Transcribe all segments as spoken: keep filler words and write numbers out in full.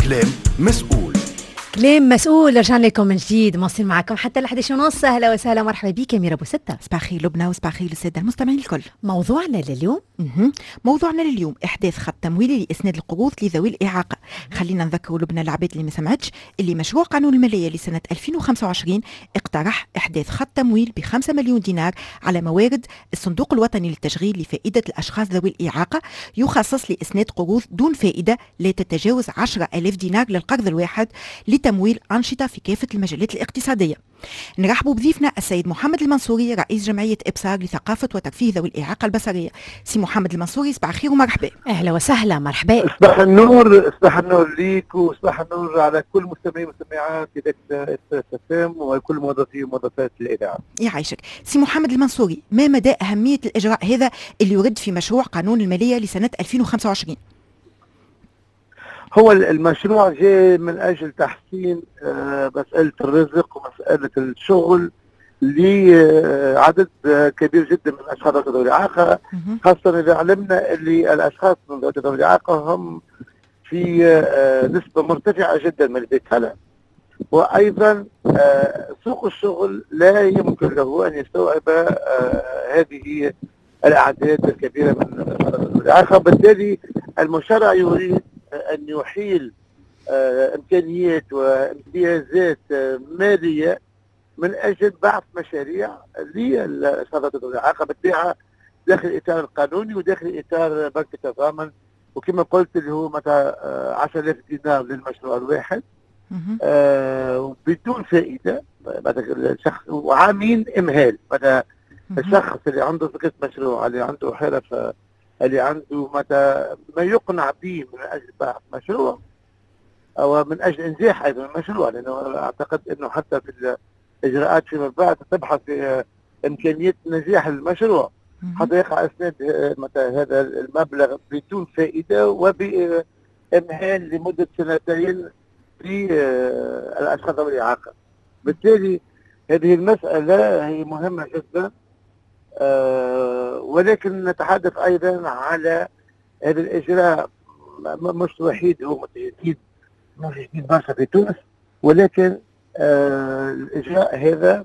كلام مسؤول. كلام مسؤول، رجعنا لكم من جديد، مواصلين معكم حتى لحداش ونص. اهلا وسهلا مرحبا بك يا ميرا ابو ستة. صباح الخير لبنى وصباح الخير للساده المستمعين الكل. موضوعنا لليوم مه. موضوعنا لليوم احداث خط تمويلي لاسناد القروض لذوي الاعاقه. خلينا نذكروا لبنى العباد اللي ما سمعتش اللي مشروع قانون الماليه لسنه ألفين وخمسة وعشرين اقترح احداث خط تمويل بخمسة مليون دينار على موارد الصندوق الوطني للتشغيل لفائده الاشخاص ذوي الاعاقه، يخصص لاسناد قروض دون فائده لا تتجاوز عشرة آلاف دينار للقرض الواحد لتمويل أنشطة في كافة المجالات الاقتصادية. نرحبوا بضيفنا السيد محمد المنصوري، رئيس جمعية إبصار لثقافة وترفيه ذوي الإعاقة البصرية. سي محمد المنصوري، صباح الخير ومرحبا. أهلا وسهلا، مرحبا. صباح النور، صباح النور ليك وصباح النور على كل مستمعين ومستمعات إذاعة السفام وكل موظفي وموظفات الإذاعة. يعيشك. سي محمد المنصوري، ما مدى أهمية الإجراء هذا اللي يرد في مشروع قانون المالية لسنة ألفين وخمسة وعشرين؟ هو المشروع جاء من أجل تحسين مسألة الرزق ومسألة الشغل لعدد كبير جدا من الأشخاص ذوي الإعاقة، خاصة إذا علمنا اللي الأشخاص ذوي الإعاقة هم في نسبة مرتفعة جدا من البطالة، وأيضا سوق الشغل لا يمكن له أن يستوعب هذه الأعداد الكبيرة من الأشخاص ذوي الإعاقة. بالتالي المشرع يريد أن يحيل آه إمكانيات وامتيازات آه مالية من أجل بعض مشاريع للأشخاص ذوي الإعاقة بالطبيعة داخل الإطار القانوني وداخل إطار بنك التضامن، وكما قلت اللي هو متى آه عشرة آلاف دينار للمشروع الواحد آه بدون فائدة الشخص، وعامين إمهال متى الشخص اللي عنده فكرة مشروع، اللي عنده حرف، اللي عنده متى ما يقنع به من اجل بحث مشروع او من اجل انجاح ايضا المشروع، لانه اعتقد انه حتى في الاجراءات فيما بعد تبحث في امكانيه نجاح المشروع حتى يقع اسناد متى هذا المبلغ بدون فائده وبامهال لمده سنتين للاشخاص ذوي الاعاقه. بالتالي هذه المساله هي مهمه جدا. أه ولكن نتحدث ايضا على هذا الاجراء مش وحيد، هو جديد مش جديد برشا في تونس، ولكن أه الاجراء هذا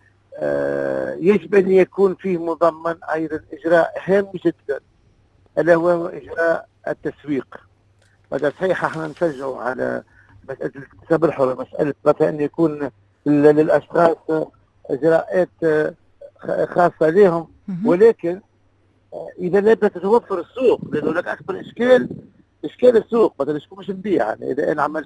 أه يجب ان يكون فيه مضمن ايضا اجراء هام جدا، الا هو اجراء التسويق. هذا صحيح احنا نشجع على مساله الاكتساب الحر، مساله مثلا ان يكون للاشخاص اجراءات خاصة لهم، ولكن إذا لا تتوفر السوق، لأنه لك أكبر إشكال إشكال السوق. مثلا شكون باش نبيع؟ يعني إذا أنا عملت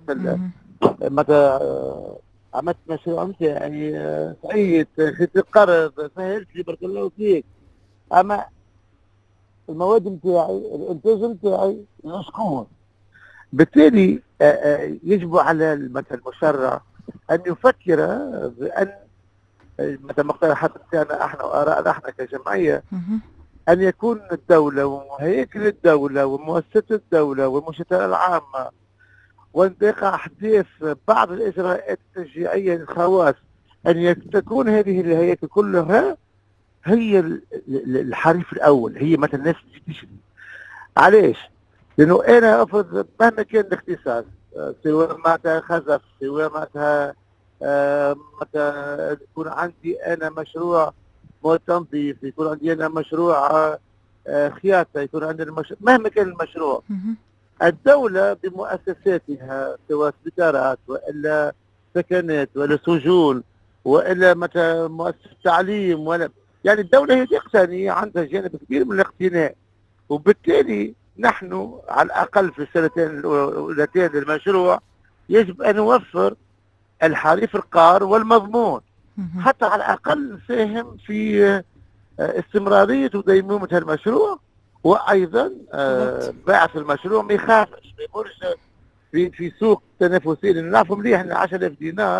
متى عملت مشروع نتاعي سعيد خدت القرض سهلت لي بارك الله فيك، أما المواد نتاعي الإنتاج نتاعي شكون؟ بالتالي يجب على المشرع أن يفكر بأن مثل مقترحات بتاعنا احنا وارائنا احنا كجمعيه ان يكون الدوله وهيكل الدوله ومؤسسات الدوله والمنشآت العامه وانطلاق احداث بعض الاجراءات التشجيعيه للخواص ان تكون هذه الهياكل كلها هي الحريف الاول، هي مثلا الناس تشتري. علاش؟ لانه انا افرض مهما كان الاختصاص، سواء معناتها خزف، سواء معناتها آه متى يكون عندي انا مشروع مواد تنظيف، يكون عندي انا مشروع آه خياطه، يكون عندنا مشروع مهما كان المشروع، الدوله بمؤسساتها سواء سبيطارات والا سكنات ولا سجون والا متى مؤسسه تعليم، ولا يعني الدوله هي تقتني، عندها جانب كبير من الاقتناء، وبالتالي نحن على الاقل في السنتين الاولتين للمشروع يجب ان نوفر الحريف القار والمضمون حتى على الأقل نساهم في استمرارية وديمومة المشروع، وأيضا باعث المشروع ما يخافش ما يقولش في في سوق تنافسي، لأن نعرفوا مليح أن عشرة آلاف دينار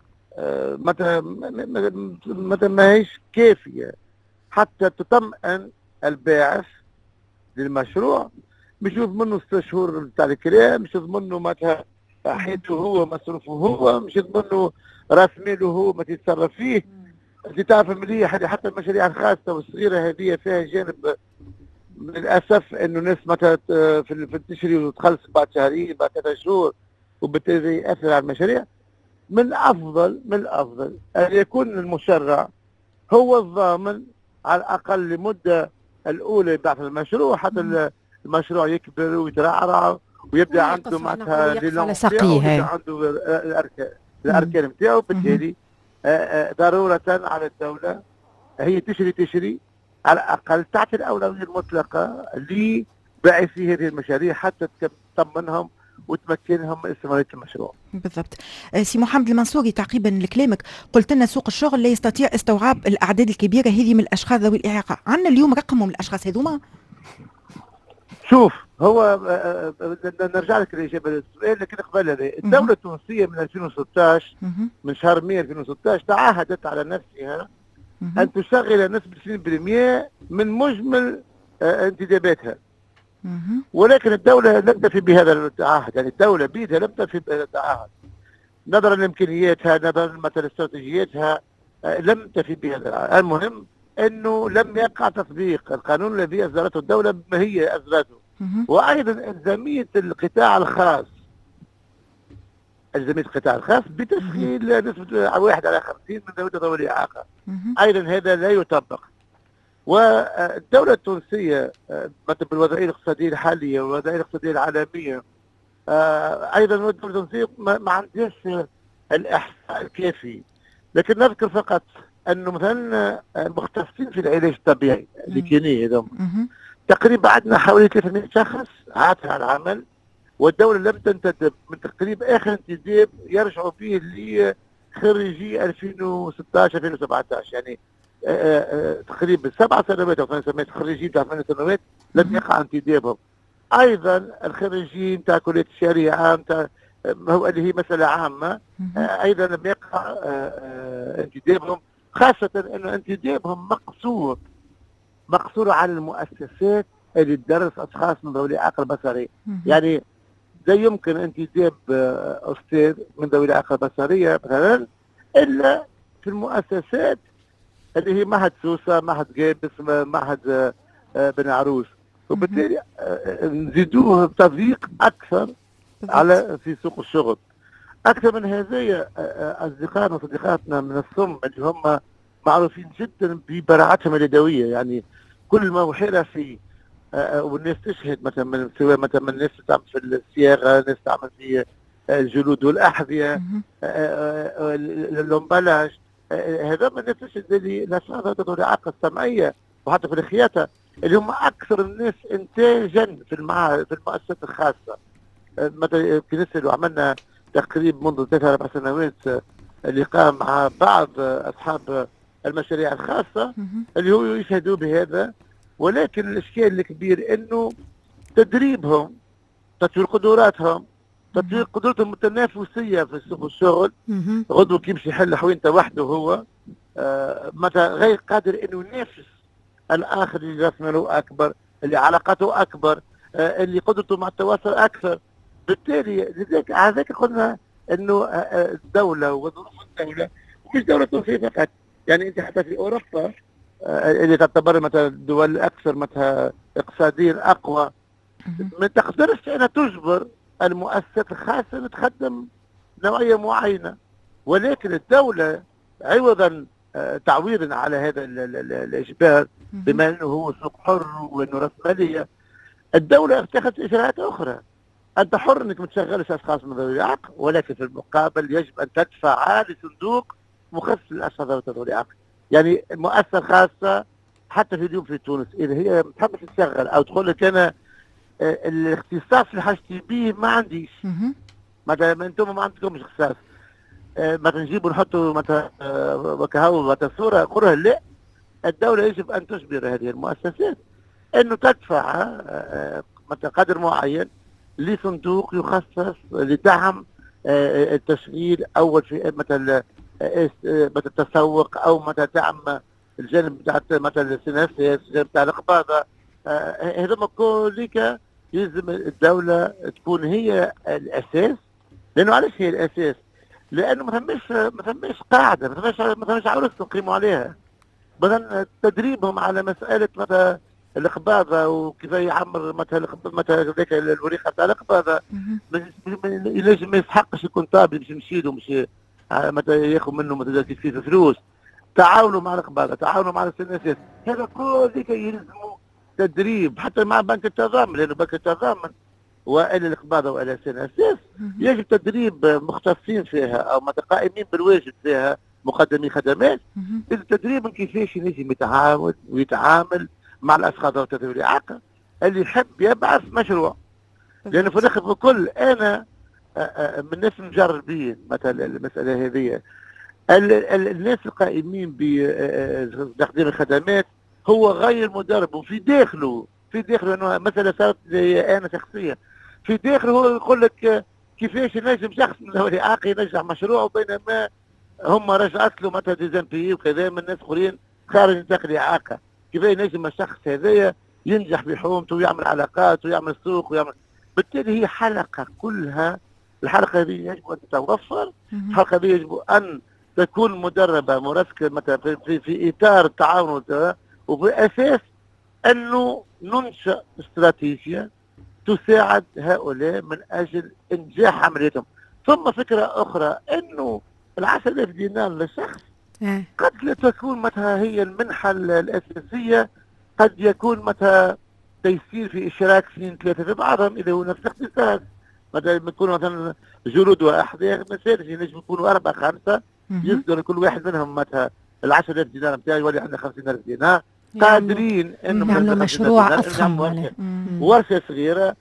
متى متى ما هيش كافية حتى تطمئن الباعث للمشروع، مش يضمنه ست شهور بتاع الكلام، مش يضمنه متى حياته هو مصروفه هو، مش يضمنه راس ماله هو ما تتصرف فيه. انت تعرف مليح حتى المشاريع الخاصه والصغيره هذه فيها جانب للاسف انه ناس متى في التشري وتخلص بعد شهرين بعد ثلاثة شهور، وبالتالي يأثر على المشاريع. من الأفضل من الأفضل أن يكون المشرع هو الضامن على الأقل لمدة الأولى بعد المشروع، حتى المشروع يكبر ويترعرع ويبدا عنده معناتها سقيه، عنده الأركان الأركان نتاعو. بالتالي ضرورة على الدولة هي تشري تشري على الأقل تعطي الأولوية المطلقة لباعثي هذه المشاريع حتى تطمنهم وتمكنهم من استمرارية المشروع. بالضبط. سي محمد المنصوري، تعقيبا لكلامك قلت لنا سوق الشغل لا يستطيع استوعاب الأعداد الكبيرة هذه من الأشخاص ذوي الإعاقة، عندنا اليوم رقم من الأشخاص هذوما؟ شوف، هو نرجع لك الإجابة للسؤال، لكن قبل هذا الدولة التونسية من ألفين وستة عشر من شهر مايو ألفين وستة عشر تعهدت على نفسها أن تشغل نسبة عشرين بالمئة من مجمل انتداباتها، ولكن الدولة لم تفي بهذا التعهد. يعني الدولة بيدها لم تفي بهذا التعهد نظرا لإمكانياتها، نظرا مثلا استراتيجيتها، لم تفي بهذا. المهم أنه لم يقع تطبيق القانون الذي أصدرته الدولة ما هي أصدرته. وأيضا إلزامية القطاع الخاص إلزامية القطاع الخاص بتشغيل نسبة واحد على خمسين من ذوي ذوي الإعاقة، أيضا هذا لا يطبق. والدولة التونسية مثل بالوضعية الاقتصادية الحالية والوضعية الاقتصادية العالمية، أيضا الدولة التونسية ما عندهاش الإحصاء الكافي. لكن نذكر فقط أنه مثلا المختصين في العلاج الطبيعي اللي كاينين هذوما تقريبا عندنا حوالي ثلاثمئة شخص عاطل على العمل، والدولة لم تنتدب من تقريبا آخر انتداب يرجعوا فيه لخريجي ألفين وستة عشر ألفين وسبعة عشر، يعني آآ آآ تقريبا سبع سنوات او ثمان سنوات خريجين تاع ثمان سنوات لم يقع انتدابهم. ايضا الخريجين تاع كليه الشريعه تاع هو اللي هي مساله عامه ايضا لم يقع انتدابهم، خاصه ان انتدابهم مقصور مقصور على المؤسسات اللي تدرس اشخاص من ذوي الاعاقه البصريه. يعني لا يمكن انتداب استاذ من ذوي الاعاقه البصريه مثلا الا في المؤسسات اللي هي معهد سوسة، معهد جابس، معهد بن عروس، وبالتالي نزيدوه بتضييق اكثر على في سوق الشغل. اكثر من هذا اصدقائنا وصديقاتنا من الصم اللي هم معروفين جدا ببراعتهم اليدويه، يعني كل ما وحرفي والناس تشهد مثلا سواء مثلا من الناس تعمل في الصياغه، ناس تعمل في الجلود والاحذيه، الامبلاج، هذا من الناس تشهد اللي الاشخاص ذوي الاعاقه السمعيه وحتى في الخياطه اللي هم اكثر الناس انتاجا في المعاهد في المؤسسات الخاصه. مثلا كنيسه لو عملنا تقريب منذ ثلاث اربع سنوات لقاء مع بعض اصحاب المشاريع الخاصه اللي هو يشهدوا بهذا، ولكن الاشكال الكبير انه تدريبهم، تطوير قدراتهم، تطوير قدرتهم التنافسيه في سوق الشغل. غدوه كيمشي يحل حوينته وحده هو آه متى غير قادر انه ينافس الاخر اللي راس ماله اكبر، اللي علاقاته اكبر، آه اللي قدرته مع التواصل اكثر. بالتالي لذلك هذاك قلنا انه آه الدوله وظروف الدوله مش دوله تونسيه فقط، يعني انت حتى في اوروبا آه اللي تعتبر مثلا الدول الاكثر مثلا اقتصاديا اقوى ما تقدرش انها تجبر المؤسسات الخاصه ان تخدم نوعيه معينه، ولكن الدوله عوضا آه تعويضا على هذا الاجبار بما انه هو سوق حر وانه راسماليه، الدوله اتخذت اجراءات اخرى. انت حر انك ما تشغلش اشخاص من ذوي الاعاقه، ولكن في المقابل يجب ان تدفع لصندوق مخصص للاشخاص ذوي الاعاقه. يعني مؤسسه خاصه حتى في اليوم في تونس اذا هي تحب تشتغل او تقول لك انا آه الاختصاص اللي حاجتي به ما عنديش، مثلا انتم ما عندكمش اختصاص، آه مثلا نجيبوا نحطوا مثلا آه وكهو مثلا صوره قرها، لا، الدوله يجب ان تجبر هذه المؤسسات انه تدفع آه مثلا قدر معين لصندوق يخصص لدعم آه التشغيل او في مثلا آه مثلا التسوق او مثلا دعم الجانب بتاع مثلا السياسه، الجانب بتاع القباضه. هذا كلك يلزم الدوله تكون هي الاساس. لانه علاش هي الاساس؟ لانه ما ثماش ما ثماش قاعده، ما ثماش ما ثماش عروس نقيموا عليها. مثلا تدريبهم على مساله مثلا القباضه وكيف يعمر مثلا مثلا ذاك الوريقه تاع القباضه، ينجم ما يسحقش يكون طابي باش يمشي له مش متى ياخذ منه مثلا كيف فلوس. تعاونوا مع القباضه، تعاونوا مع السناسات، هذا كل ذيك يلزموا تدريب حتى مع بنك التضامن، لانه بنك التضامن والى القباضه والى السناسات يجب تدريب مختصين فيها او متقائمين بالواجب فيها مقدمي خدمات، التدريب كيفاش ينجم يتعاون ويتعامل مع الاشخاص ذوي الاعاقه اللي يحب يبعث مشروع. لانه في الاخر بكل انا من الناس المجربين مثلا المساله هذه، الناس القائمين بتقديم الخدمات هو غير مدرب، وفي داخله في داخله انه مثلا صارت لي انا شخصيا في داخله هو يقول لك كيفاش ينجم شخص من ذوي الاعاقه ينجح مشروع، بينما هم رجعت له مثلا ديزامبي وكذا من ناس اخرين خارج نطاق الاعاقه، كيف ينجم الشخص هذايا ينجح بحومته ويعمل علاقات ويعمل سوق ويعمل، بالتالي هي حلقه كلها. الحلقه هذه يجب ان تتوفر، الحلقه هذه يجب ان تكون مدربه مرسكه مثلا في, في, في اطار التعاون، وباساس انه ننشا استراتيجيه تساعد هؤلاء من اجل انجاح عمليتهم. ثم فكره اخرى انه العشرة آلاف دينار للشخص قد لا تكون متى هي المنحه الاساسيه، قد يكون متى تيسير في اشراك اثنين ثلاثه في بعضهم اذا هو نفس الاختصاص، مثلا يكونوا مثلا جلود واحذية مساج ينجم يكونوا اربعه خمسه يصدر كل واحد منهم مثلا ال عشرة آلاف دينار نتاعي يولي عندنا خمسين ألف دينار، قادرين انهم يعملوا مشروع اضخم، ورشه صغيره.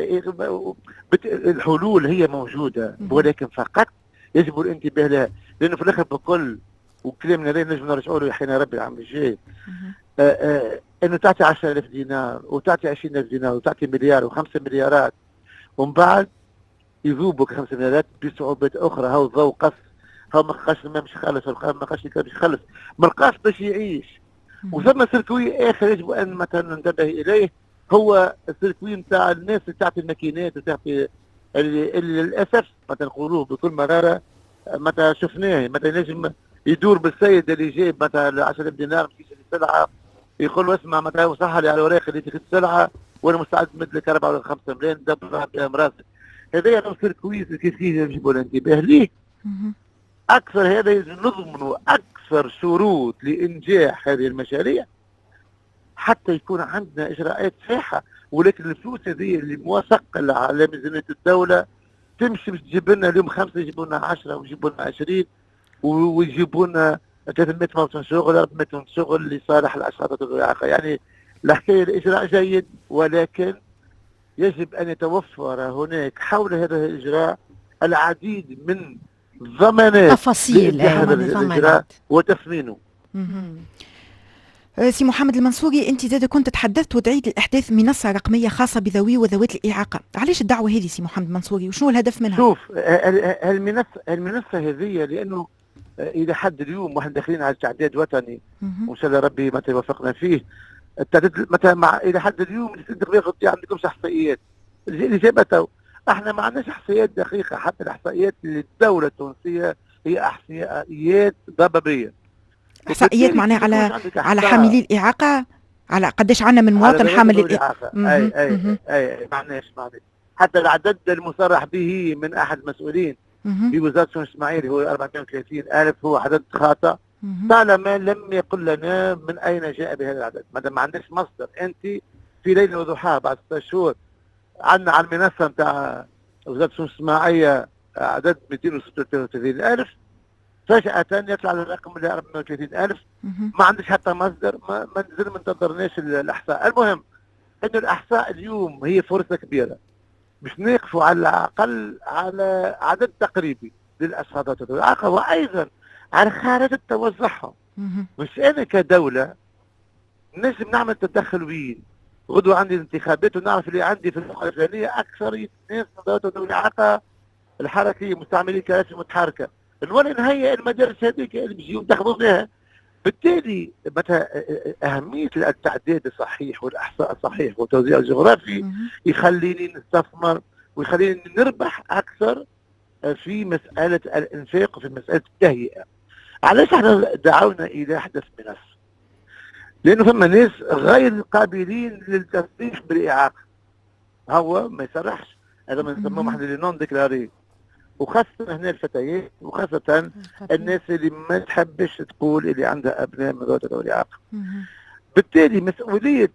الحلول هي موجوده ولكن فقط يجب الانتباه لها، لانه في الاخر بكل وكلامنا هذا نجم نرجعوا له حين ربي العام الجاي، انه تعطي عشرة آلاف دينار وتعطي عشرين ألف دينار وتعطي مليار وخمسة مليارات ومن بعد يذوبك خمسة مليارات بصعوبات اخرى. هاو ضوء قص، هاو ما لقاش الماء مش خلص، ما لقاش الكلام مش خلص، ما لقاش باش يعيش. وثم سيركوي اخر يجب ان مثلا ننتبه اليه، هو السيركوي نتاع الناس اللي تعطي الماكينات وتعطي اللي, اللي للاسف مثلا نقولوه بكل مراره متى شفناه متى نجم يدور بالسيد اللي جايب مثلا عشرة آلاف دينار باش يشري سلعه، يقول له اسمع متى وصح لي على الوراق اللي تاخذ السلعه وانا مستعد نمد لك أربعة ولا خمسة ملايين دبرها بها مراسك. هذا لو سيركوي كيف يجب الانتباه ليه. اكثر هذا نضمن اكثر شروط لانجاح هذه المشاريع حتى يكون عندنا اجراءات صحيحه، ولكن الفلوس هذه اللي موثقه على ميزانيه الدوله تمشي باش تجيب لنا اليوم خمسه يجيبوا لنا عشرة ويجيبوا لنا عشرين ويجيبوا لنا ثلاثمائة موطن شغل أربعمائة موطن شغل لصالح الاشخاص ذوي الاعاقه. يعني الحكايه الاجراء جيد، ولكن يجب ان يتوفر هناك حول هذا الاجراء العديد من ضمانات تفاصيل هذا الاجراء وتثمينه. سي محمد المنصوري، انت زاد كنت تحدثت ودعيت لاحداث منصه رقميه خاصه بذوي وذوات الاعاقه، علاش الدعوه هذه سي محمد المنصوري وشنو الهدف منها؟ شوف المنصه المنصه هذه لانه الى حد اليوم واحنا داخلين على تعداد وطني وان شاء الله ربي متى يوفقنا فيه، التعداد متى مع الى حد اليوم ياخذ عندكمش احصائيات اللي جابته، احنا ما عندناش احصائيات دقيقه، حتى الاحصائيات للدوله التونسيه هي احصائيات ضبابيه. احصائيات معناها على على حاملي الاعاقه، على قداش عندنا من مواطن حامل الاعاقه. اي اي اي معناش معناش حتى العدد المصرح به من احد المسؤولين في وزاره الشؤون الاجتماعيه اللي هو أربعمائة وثلاثين ألف هو عدد خاطئ، طالما لم يقل لنا من اين جاء بهذا العدد. ما دام ما عندناش مصدر، انت في ليله وضحاها بعد ستة شهور عندنا على المنصه نتاع وزاره الشؤون الاجتماعيه عدد مئتين وستة وثلاثين ألف، فجأة يطلع الرقم ل أربعمائة وثلاثين ألف، ما عندش حتى مصدر، ما, ما نزل ما انتظرناش الإحصاء. المهم إنه الإحصاء اليوم هي فرصة كبيرة باش نقفوا على الأقل على عدد تقريبي للأشخاص ذوي الإعاقة، وأيضا على خارطة توزعهم. مش أنا كدولة نجم نعمل تدخل وين غدوة عندي انتخابات ونعرف اللي عندي في الفقرة الفلانية أكثر ناس ذوي الإعاقة الحركية مستعملين كراسي متحركة، نولي نهيئ المدارس هذيك اللي بيجيو ينتخبوا فيها. بالتالي متى أهمية التعداد الصحيح والإحصاء الصحيح والتوزيع الجغرافي يخليني نستثمر ويخليني نربح أكثر في مسألة الإنفاق وفي مسألة التهيئة. علاش احنا دعونا إلى حدث منصة؟ لانه فما ناس غير قابلين للتصريح بالاعاقه، هو ما يصرحش، هذا ما نسموهم احنا لي نون ديكلاري، وخاصه هنا الفتيات وخاصه الناس اللي ما تحبش تقول اللي عندها ابناء من ذوي الاعاقه. بالتالي مسؤوليه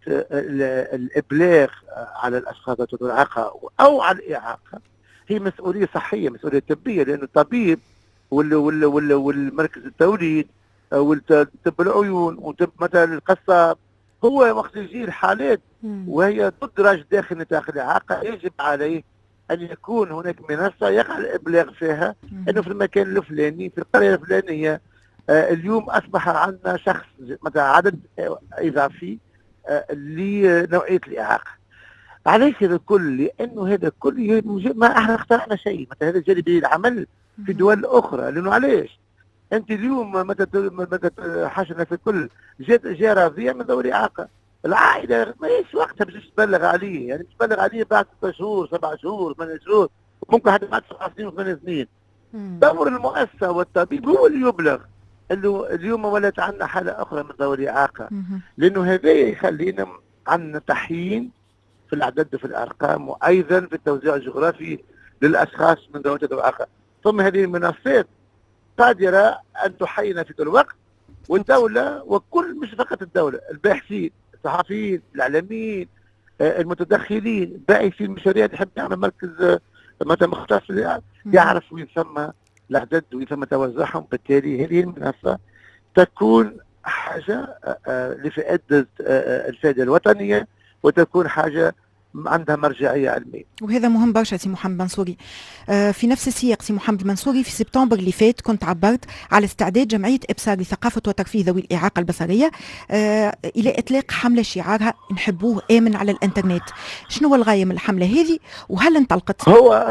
الابلاغ على الاشخاص ذوي الاعاقه او على الاعاقه هي مسؤوليه صحيه، مسؤوليه طبيه، لانه الطبيب ولا ولا ولا والمركز التوليد والطب العيون وطب مثلا القصاب، هو وقت يجي الحالات وهي تدرج داخل نطاق الاعاقه يجب عليه ان يكون هناك منصه يقع الابلاغ فيها انه في المكان الفلاني في القريه الفلانيه آه اليوم اصبح عندنا شخص مثلا عدد اضافي آه لنوعيه الاعاقه. عليك هذا الكل لانه هذا كل ما احنا اخترعنا شيء، مثلا هذا جري به العمل في دول اخرى، لانه علاش؟ انت اليوم متى متى حاجنا في الكل جات جا راضيه من ذوي الاعاقه، العائله ما يش وقتها باش تبلغ عليه، يعني تبلغ عليه بعد ستة شهور سبع شهور ثمان شهور، ممكن حتى بعد سبع سنين وثمان سنين. دور المؤسسه والطبيب هو اللي يبلغ انه اليوم ولات عندنا حاله اخرى من ذوي الاعاقه، لانه هذا يخلينا عندنا تحيين في الاعداد وفي الارقام، وايضا في التوزيع الجغرافي للاشخاص من ذوي الاعاقه. ثم هذه المنصات قادره ان تحيينا في كل وقت، والدوله وكل مش فقط الدوله، الباحثين، الصحفيين، الاعلاميين، المتدخلين، باعثين المشاريع اللي يحب يعمل مركز مثلا مختص يعرف وين ثم الاعداد وين ثم توزعهم. بالتالي هذه المنصه تكون حاجه لفائده الفائده الوطنيه وتكون حاجه عندها مرجعيه علميه. وهذا مهم برشا سي محمد منصوري. آه في نفس السياق سي محمد منصوري، في سبتمبر اللي فات كنت عبرت على استعداد جمعيه ابصار لثقافه وترفيه ذوي الاعاقه البصريه آه الى اطلاق حمله شعارها نحبوه امن على الانترنت. شنو هو الغايه من الحمله هذه وهل انطلقت؟ هو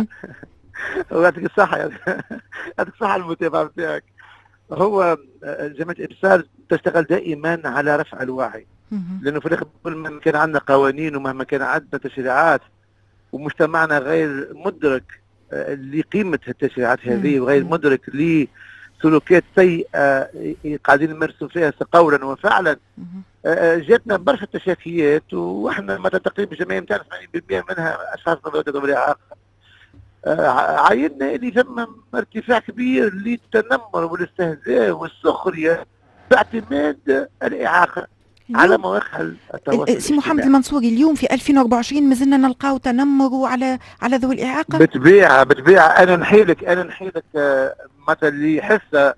يعطيك الصحه يعطيك الصحه المتابعه بتاعك. هو جمعيه ابصار تشتغل دائما على رفع الوعي، لانه في الاخر مهما كان عندنا قوانين ومهما كان عندنا تشريعات ومجتمعنا غير مدرك لقيمه التشريعات هذه وغير مدرك لسلوكيات سيئه قاعدين نمارسوا فيها قولا وفعلا، جاتنا برشا تشاكيات، واحنا مثلا تقريبا الجمعيه نتاعنا ثمانين بالمئة منها اشخاص من ذوي الاعاقه. عايننا اللي ثم ارتفاع كبير للتنمر والاستهزاء والسخريه باعتماد الاعاقه على مواقع التواصل. سي محمد المنصوري، اليوم في ألفين وأربعة وعشرين مازلنا نلقاو تنمر على على ذوي الاعاقه؟ بتبيع بتبيع انا نحيلك انا نحيلك مثلا اللي حصه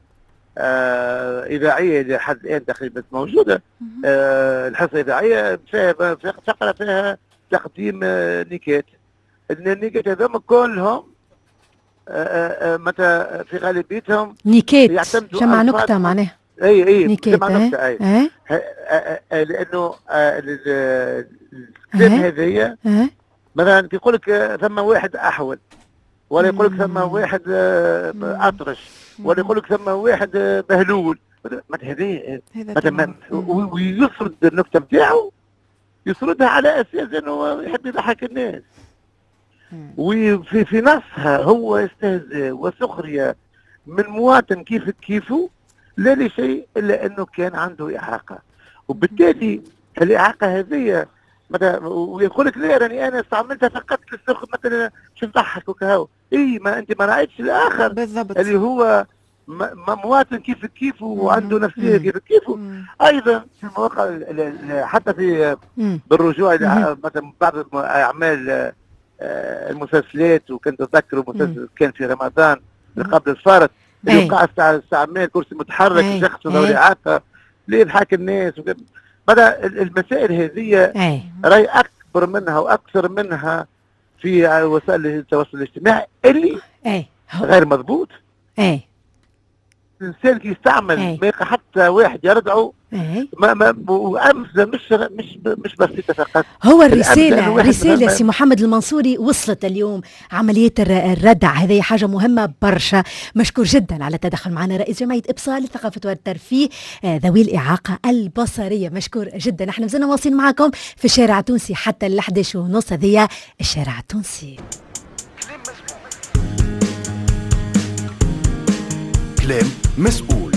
آه اذاعيه لحد الان تقريبا موجوده، آه الحصه الاذاعيه فيها فقره فيها تقديم آه نكات. النكات هذوما كلهم آه آه متى في غالبيتهم نكات جمع نكته معناها. اي اي نكات نكته اي اه؟ لانه الكلام هذيا مثلا يقول لك ثم واحد احول، ولا يقول لك ثم واحد اطرش، ولا يقول لك ثم واحد بهلول، هذه ويسرد النكته نتاعو يسردها على اساس انه يحب يضحك الناس، وفي في نصها هو استهزاء وسخريه من مواطن كيف كيفه لا لشيء الا انه كان عنده اعاقه. وبالتالي الاعاقه هذه ويقول لك لا راني انا استعملتها فقط للسخر مثلا باش نضحك وكهو. اي ما انت ما رايتش الاخر بالضبط اللي هو مواطن كيف كيفه وعنده نفسيه كيف كيفه. ايضا في المواقع حتى في بالرجوع الى مثلا بعض اعمال المسلسلات، وكنت اتذكر مسلسل كان في رمضان قبل الفارق اللي وقع استعمال كرسي متحرك شخص ذوي الاعاقه ليضحك الناس. بدا المسائل هذه راي اكبر منها واكثر منها في وسائل التواصل الاجتماعي اللي غير مضبوط. الانسان كي يستعمل ما يلقى حتى واحد يردعه ما ما وامثله مش مش مش بسيطه فقط. هو الرساله رساله سي محمد المنصوري وصلت اليوم. عمليه الردع هذه حاجه مهمه برشا. مشكور جدا على التدخل معنا رئيس جمعيه ابصار للثقافه والترفيه ذوي الاعاقه البصريه. مشكور جدا. نحن مازلنا واصلين معكم في الشارع التونسي حتى ال إحدى عشر ونص. هذه الشارع التونسي. كلام مسؤول.